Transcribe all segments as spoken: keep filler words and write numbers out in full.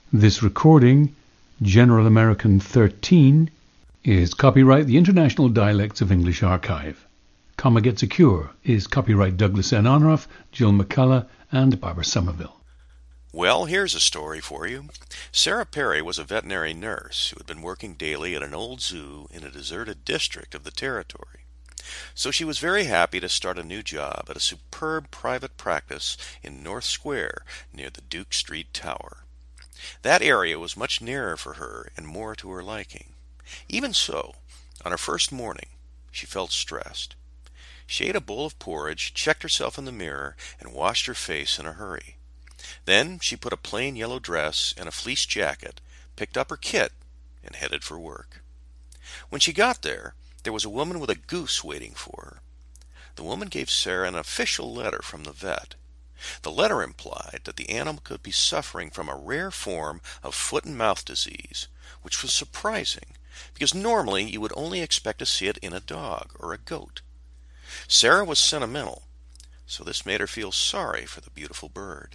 This recording, General American thirteen, is copyright the International Dialects of English Archive. Comma Gets a Cure is copyright Douglas N. Onroff, Jill McCullough, and Barbara Somerville. Well, here's a story for you. Sarah Perry was a veterinary nurse who had been working daily at an old zoo in a deserted district of the territory. So she was very happy to start a new job at a superb private practice in North Square near the Duke Street Tower. That area was much nearer for her and more to her liking. Even so, on her first morning, she felt stressed. She ate a bowl of porridge, checked herself in the mirror, and washed her face in a hurry. Then she put a plain yellow dress and a fleece jacket, picked up her kit, and headed for work. When she got there, there was a woman with a goose waiting for her. The woman gave Sarah an official letter from the vet. The letter implied that the animal could be suffering from a rare form of foot and mouth disease, which was surprising, because normally you would only expect to see it in a dog or a goat. Sarah was sentimental, so this made her feel sorry for the beautiful bird.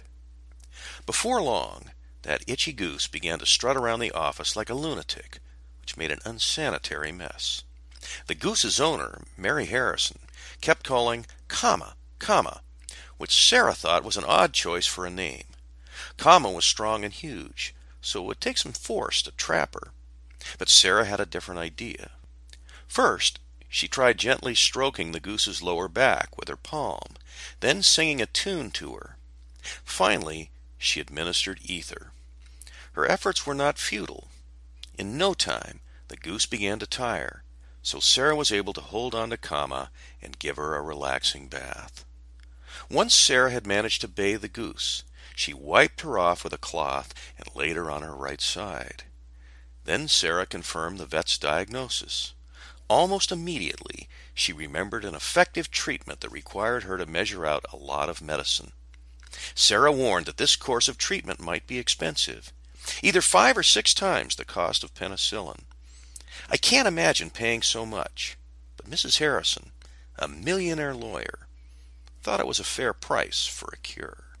Before long, that itchy goose began to strut around the office like a lunatic, which made an unsanitary mess. The goose's owner, Mary Harrison, kept calling Comma, Comma, which Sarah thought was an odd choice for a name. Comma was strong and huge, so it would take some force to trap her. But Sarah had a different idea. First, she tried gently stroking the goose's lower back with her palm, then singing a tune to her. Finally, she administered ether. Her efforts were not futile. In no time, the goose began to tire, so Sarah was able to hold on to Comma and give her a relaxing bath. Once Sarah had managed to bathe the goose, she wiped her off with a cloth and laid her on her right side. Then Sarah confirmed the vet's diagnosis. Almost immediately, she remembered an effective treatment that required her to measure out a lot of medicine. Sarah warned that this course of treatment might be expensive, either five or six times the cost of penicillin. I can't imagine paying so much, but Missus Harrison, a millionaire lawyer, thought it was a fair price for a cure.